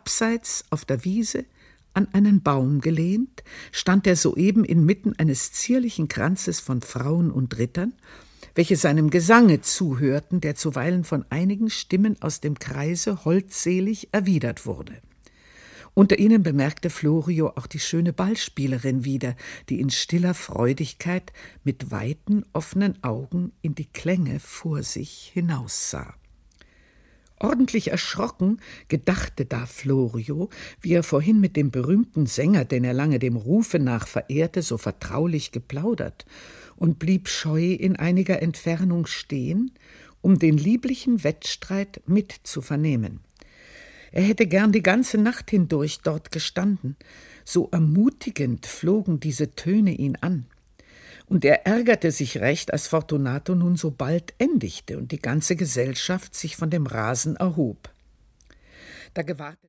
Abseits auf der Wiese, an einen Baum gelehnt, stand er soeben inmitten eines zierlichen Kranzes von Frauen und Rittern, welche seinem Gesange zuhörten, der zuweilen von einigen Stimmen aus dem Kreise holdselig erwidert wurde. Unter ihnen bemerkte Florio auch die schöne Ballspielerin wieder, die in stiller Freudigkeit mit weiten, offenen Augen in die Klänge vor sich hinaussah. Ordentlich erschrocken gedachte da Florio, wie er vorhin mit dem berühmten Sänger, den er lange dem Rufe nach verehrte, so vertraulich geplaudert, und blieb scheu in einiger Entfernung stehen, um den lieblichen Wettstreit mit zu vernehmen. Er hätte gern die ganze Nacht hindurch dort gestanden, so ermutigend flogen diese Töne ihn an. Und er ärgerte sich recht, als Fortunato nun so bald endigte und die ganze Gesellschaft sich von dem Rasen erhob. Da gewahrte